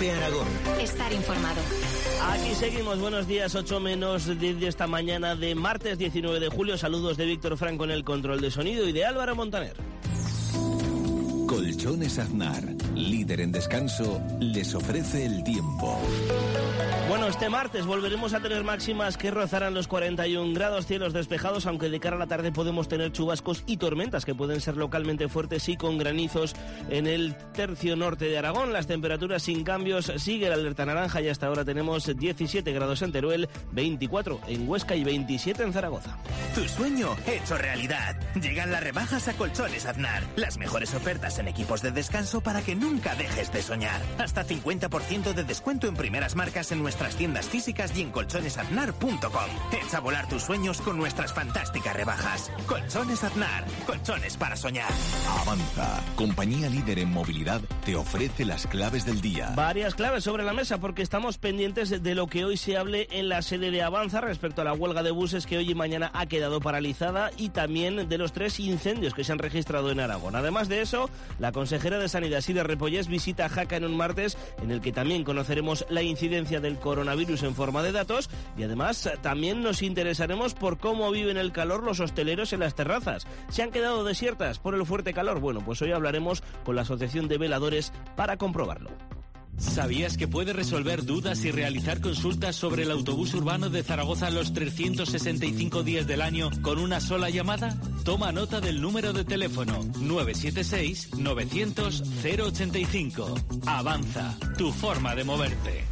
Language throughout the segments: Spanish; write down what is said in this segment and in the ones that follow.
COPE Aragón. Estar informado. Aquí seguimos, buenos días, 8 menos 10 de esta mañana de martes 19 de julio. Saludos de Víctor Franco en el control de sonido y de Álvaro Montaner. Colchones Aznar, líder en descanso, les ofrece el tiempo. Bueno, este martes volveremos a tener máximas que rozarán los 41 grados, cielos despejados, aunque de cara a la tarde podemos tener chubascos y tormentas que pueden ser localmente fuertes y con granizos en el tercio norte de Aragón. Las temperaturas sin cambios, sigue la alerta naranja y hasta ahora tenemos 17 grados en Teruel, 24 en Huesca y 27 en Zaragoza. Tu sueño hecho realidad. Llegan las rebajas a Colchones Aznar. Las mejores ofertas en equipos de descanso para que nunca dejes de soñar. Hasta 50% de descuento en primeras marcas en nuestras tiendas físicas y en colchonesaznar.com. Echa a volar tus sueños con nuestras fantásticas rebajas. Colchones Aznar, colchones para soñar. Avanza, compañía líder en movilidad, te ofrece las claves del día. Varias claves sobre la mesa porque estamos pendientes de lo que hoy se hable en la sede de Avanza respecto a la huelga de buses que hoy y mañana ha quedado paralizada y también de los 3 incendios que se han registrado en Aragón. Además de eso, la consejera de Sanidad, Sira Repollés, visita Jaca en un martes en el que también conoceremos la incidencia del coronavirus en forma de datos y además también nos interesaremos por cómo viven el calor los hosteleros en las terrazas. ¿Se han quedado desiertas por el fuerte calor? Bueno, pues hoy hablaremos con la Asociación de Veladores para comprobarlo. ¿Sabías que puedes resolver dudas y realizar consultas sobre el autobús urbano de Zaragoza los 365 días del año con una sola llamada? Toma nota del número de teléfono 976 900 085. Avanza, tu forma de moverte.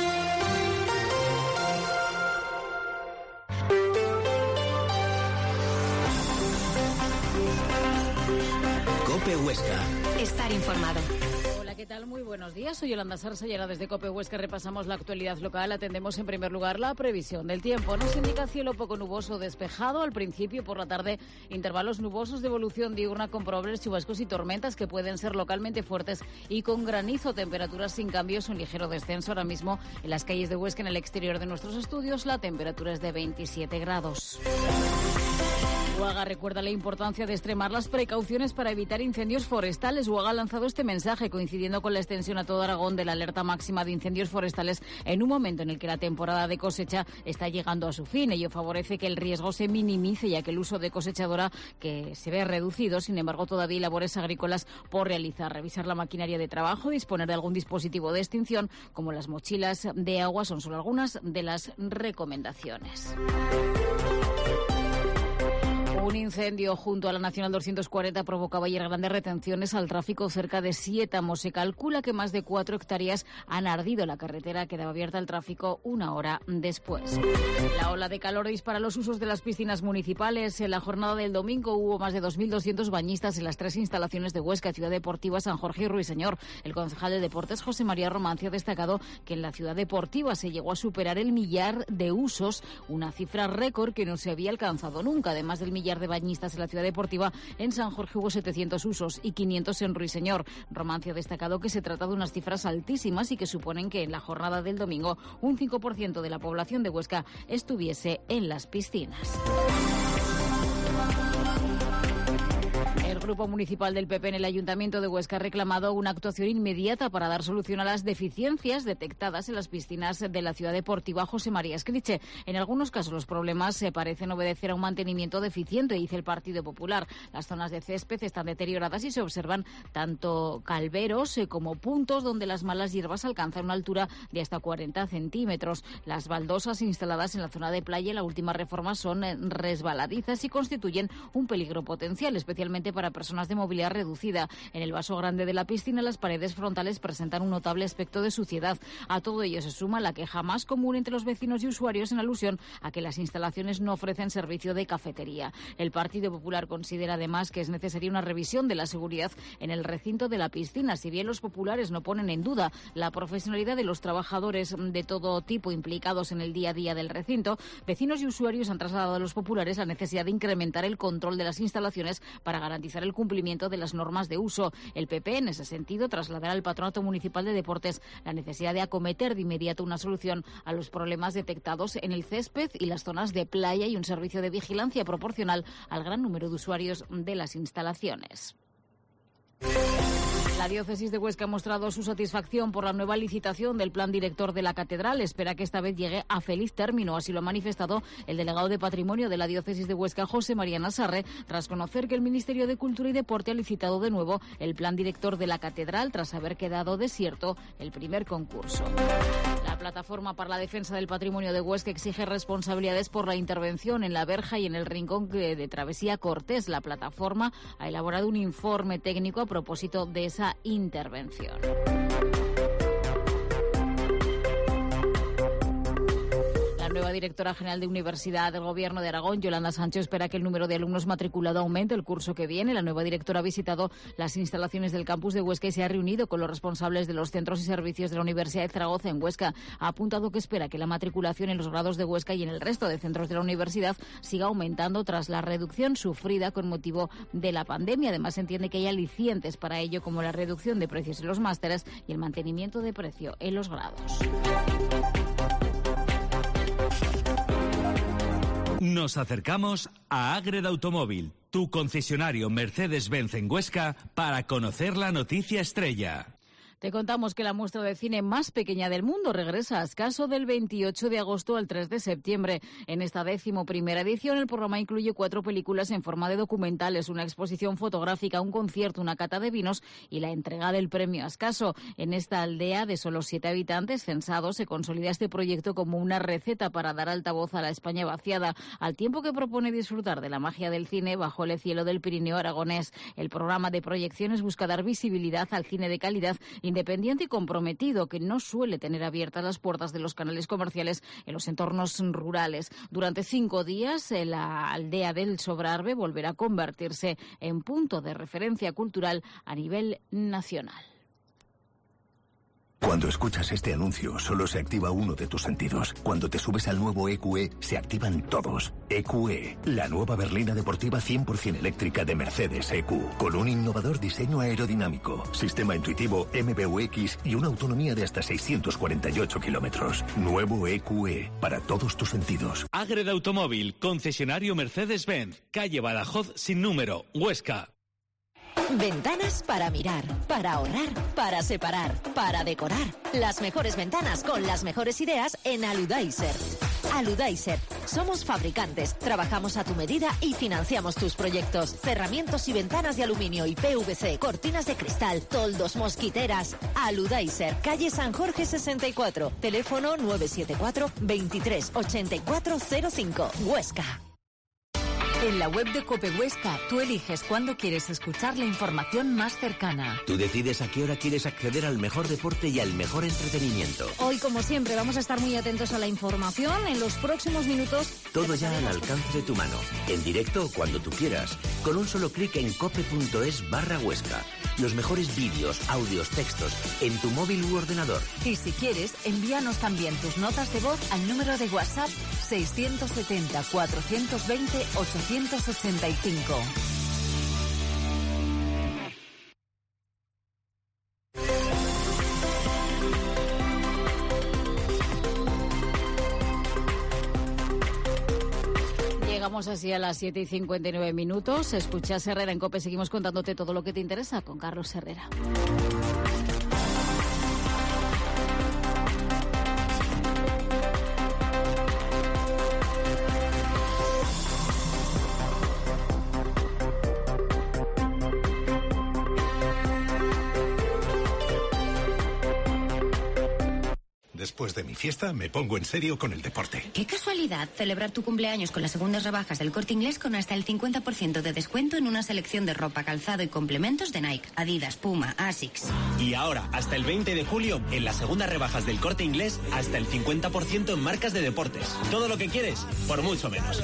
COPE Huesca. Estar informado. ¿Qué tal? Muy buenos días. Soy Yolanda Sarsa y ahora desde COPE Huesca repasamos la actualidad local. Atendemos en primer lugar la previsión del tiempo. Nos indica cielo poco nuboso despejado al principio y por la tarde intervalos nubosos de evolución diurna con probables chubascos y tormentas que pueden ser localmente fuertes y con granizo. Temperaturas sin cambios, un ligero descenso ahora mismo en las calles de Huesca. En el exterior de nuestros estudios la temperatura es de 27 grados. UAGA recuerda la importancia de extremar las precauciones para evitar incendios forestales. UAGA ha lanzado este mensaje coincidiendo con la extensión a todo Aragón de la alerta máxima de incendios forestales en un momento en el que la temporada de cosecha está llegando a su fin. Ello favorece que el riesgo se minimice ya que el uso de cosechadora que se ve reducido. Sin embargo, todavía hay labores agrícolas por realizar. Revisar la maquinaria de trabajo, disponer de algún dispositivo de extinción como las mochilas de agua son solo algunas de las recomendaciones. Un incendio junto a la Nacional 240 provocaba ayer grandes retenciones al tráfico cerca de Siétamo. Se calcula que más de 4 hectáreas han ardido. La carretera quedaba abierta al tráfico una hora después. La ola de calor dispara los usos de las piscinas municipales. En la jornada del domingo hubo más de 2.200 bañistas en las 3 instalaciones de Huesca, Ciudad Deportiva, San Jorge y Ruiseñor. El concejal de Deportes, José María Romancio, ha destacado que en la Ciudad Deportiva se llegó a superar el 1.000.000 de usos, una cifra récord que no se había alcanzado nunca. Además del 1.000.000 de bañistas en la Ciudad Deportiva, en San Jorge hubo 700 usos y 500 en Ruiseñor. Romancio ha destacado que se trata de unas cifras altísimas y que suponen que en la jornada del domingo un 5% de la población de Huesca estuviese en las piscinas. El Grupo Municipal del PP en el Ayuntamiento de Huesca ha reclamado una actuación inmediata para dar solución a las deficiencias detectadas en las piscinas de la Ciudad Deportiva José María Escriche. En algunos casos los problemas se parecen obedecer a un mantenimiento deficiente, dice el Partido Popular. Las zonas de césped están deterioradas y se observan tanto calveros como puntos donde las malas hierbas alcanzan una altura de hasta 40 centímetros. Las baldosas instaladas en la zona de playa en la última reforma son resbaladizas y constituyen un peligro potencial, especialmente para personas de movilidad reducida. En el vaso grande de la piscina, las paredes frontales presentan un notable aspecto de suciedad. A todo ello se suma la queja más común entre los vecinos y usuarios en alusión a que las instalaciones no ofrecen servicio de cafetería. El Partido Popular considera además que es necesaria una revisión de la seguridad en el recinto de la piscina. Si bien los populares no ponen en duda la profesionalidad de los trabajadores de todo tipo implicados en el día a día del recinto, vecinos y usuarios han trasladado a los populares la necesidad de incrementar el control de las instalaciones para garantizar el cumplimiento de las normas de uso. El PP, en ese sentido, trasladará al Patronato Municipal de Deportes la necesidad de acometer de inmediato una solución a los problemas detectados en el césped y las zonas de playa y un servicio de vigilancia proporcional al gran número de usuarios de las instalaciones. La diócesis de Huesca ha mostrado su satisfacción por la nueva licitación del plan director de la catedral. Espera que esta vez llegue a feliz término. Así lo ha manifestado el delegado de Patrimonio de la diócesis de Huesca, José María Nassarre, tras conocer que el Ministerio de Cultura y Deporte ha licitado de nuevo el plan director de la catedral tras haber quedado desierto el primer concurso. La Plataforma para la Defensa del Patrimonio de Huesca exige responsabilidades por la intervención en la verja y en el rincón de Travesía Cortés. La plataforma ha elaborado un informe técnico a propósito de esa intervención. La nueva directora general de Universidad del Gobierno de Aragón, Yolanda Sancho, espera que el número de alumnos matriculados aumente el curso que viene. La nueva directora ha visitado las instalaciones del campus de Huesca y se ha reunido con los responsables de los centros y servicios de la Universidad de Zaragoza en Huesca. Ha apuntado que espera que la matriculación en los grados de Huesca y en el resto de centros de la universidad siga aumentando tras la reducción sufrida con motivo de la pandemia. Además, entiende que hay alicientes para ello, como la reducción de precios en los másteres y el mantenimiento de precio en los grados. Nos acercamos a Ágreda Automóvil, tu concesionario Mercedes-Benz en Huesca, para conocer la noticia estrella. Te contamos que la muestra de cine más pequeña del mundo regresa a Ascaso del 28 de agosto al 3 de septiembre. En esta 11ª edición, el programa incluye 4 películas en forma de documentales, una exposición fotográfica, un concierto, una cata de vinos y la entrega del premio Ascaso. En esta aldea de solo 7 habitantes censados se consolida este proyecto como una receta para dar altavoz a la España vaciada, al tiempo que propone disfrutar de la magia del cine bajo el cielo del Pirineo aragonés. El programa de proyecciones busca dar visibilidad al cine de calidad, independiente y comprometido, que no suele tener abiertas las puertas de los canales comerciales en los entornos rurales. Durante 5 días, la aldea del Sobrarbe volverá a convertirse en punto de referencia cultural a nivel nacional. Cuando escuchas este anuncio, solo se activa uno de tus sentidos. Cuando te subes al nuevo EQE, se activan todos. EQE, la nueva berlina deportiva 100% eléctrica de Mercedes EQ, con un innovador diseño aerodinámico, sistema intuitivo MBUX y una autonomía de hasta 648 kilómetros. Nuevo EQE, para todos tus sentidos. Ágreda Automóvil, concesionario Mercedes-Benz, calle Badajoz sin número, Huesca. Ventanas para mirar, para ahorrar, para separar, para decorar. Las mejores ventanas con las mejores ideas en Aludaiser. Aludaiser. Somos fabricantes, trabajamos a tu medida y financiamos tus proyectos. Cerramientos y ventanas de aluminio y PVC, cortinas de cristal, toldos, mosquiteras. Aludaiser, calle San Jorge 64. Teléfono 974 23 84 05. Huesca. En la web de COPE Huesca, tú eliges cuándo quieres escuchar la información más cercana. Tú decides a qué hora quieres acceder al mejor deporte y al mejor entretenimiento. Hoy, como siempre, vamos a estar muy atentos a la información. En los próximos minutos... Todo ya al alcance de tu mano. En directo o cuando tú quieras. Con un solo clic en cope.es/Huesca. Los mejores vídeos, audios, textos, en tu móvil u ordenador. Y si quieres, envíanos también tus notas de voz al número de WhatsApp 670 420 885. Llegamos así a las 7:59. Escuchas Herrera en COPE. Seguimos contándote todo lo que te interesa con Carlos Herrera. Después de mi fiesta me pongo en serio con el deporte. Qué casualidad celebrar tu cumpleaños con las segundas rebajas del Corte Inglés con hasta el 50% de descuento en una selección de ropa, calzado y complementos de Nike, Adidas, Puma, Asics. Y ahora, hasta el 20 de julio, en las segundas rebajas del Corte Inglés, hasta el 50% en marcas de deportes. Todo lo que quieres, por mucho menos.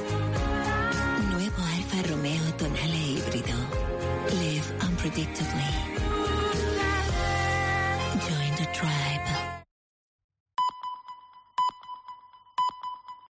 Romeo Tonale híbrido. Live unpredictably.